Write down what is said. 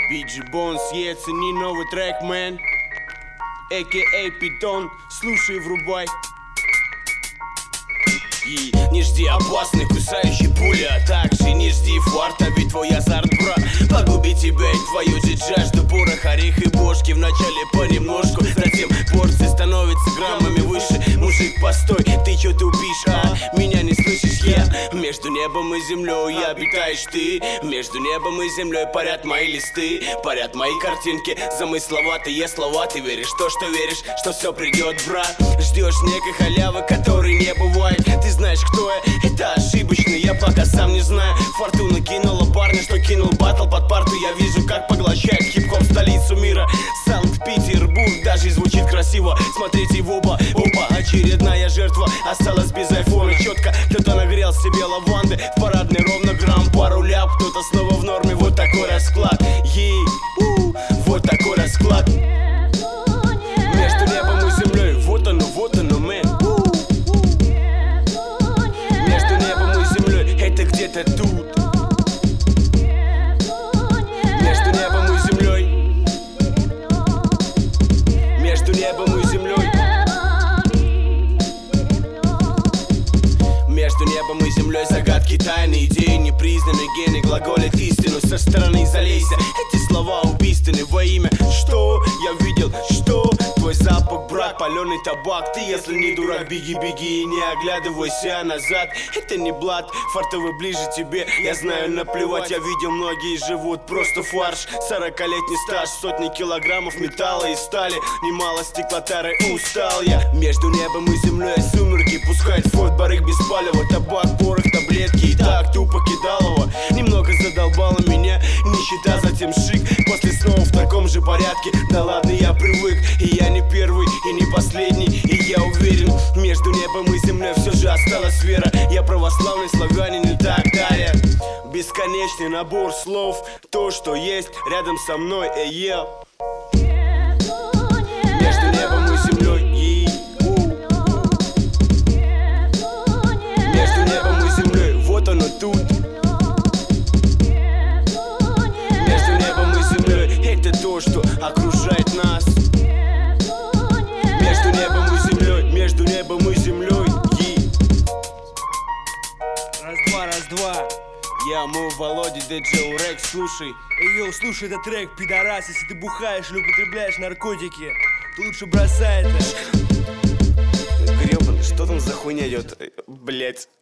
BG Bones, цени новый трек, мэн. А.К.А. Питон, слушай, врубай. И не жди опасной кусающей пули, а также не жди фарта, ведь твой азарт, брат, погубит тебя и твою жажду. Порох, орех и бошки вначале понемножку, затем порции становятся граммами выше. Мужик, постой, ты чё тупишь, а? Меня не слышишь, я между небом и землей обитаешь ты. Между небом и землей парят мои листы, парят мои картинки, замысловатые слова. Ты веришь в то, что веришь, что все придет, брат. Ждешь некой халявы, которой не бывает. Ты знаешь, кто я, это ошибочно, я пока сам не знаю. Фортуна кинула парня, что кинул баттл под парту. Я вижу, как поглощает хип-хоп столицу мира. Санкт-Петербург даже звучит красиво. Смотрите в оба, очередная жертва осталась без айфона. Четко, кто-то нагрел себе лаванды в парадный ровно грамм, пару ляп. Кто-то снова в норме, вот такой расклад. Вот такой расклад. Между небом и землей, вот оно, мэн. Между небом и землей, это где-то тут. Между небом и землей. Между небом и землей. Между небом и землей загадки, тайны, идеи непризнанные, гены глаголят истину. Со стороны залейся, эти слова убийственны. Во имя что я видел, что твой запах, брат, паленый табак. Ты, если не дурак, беги, беги и не оглядывайся назад. Это не блат, фартовый ближе тебе. Я знаю, наплевать, я видел, многие живут просто фарш. 40-летний стаж, сотни килограммов металла и стали. Немало стеклотары, устал я. Между небом и землей сумерки пускает вход барыг без палева. Табак, порох, таблетки и так тупо кидалово. Немного задолбало меня нищета, затем шик. После снова в таком же порядке. Да ладно, я привык, и я не первый, и не последний. И я уверен, между небом и землей все же осталась вера. Я православный славянин и так далее. Бесконечный набор слов, то, что есть рядом со мной, Между небом и землей, Между небом и землей, вот оно тут. Между небом и землей, это то, что окружает нас. Между небом и землей, между небом и землей. Раз-два. Я мой Володя, DJ Рекс, слушай. Йоу, слушай этот трек, пидорас. Если ты бухаешь или употребляешь наркотики, то лучше бросай это. Гребаный, что там за хуйня идет, блять?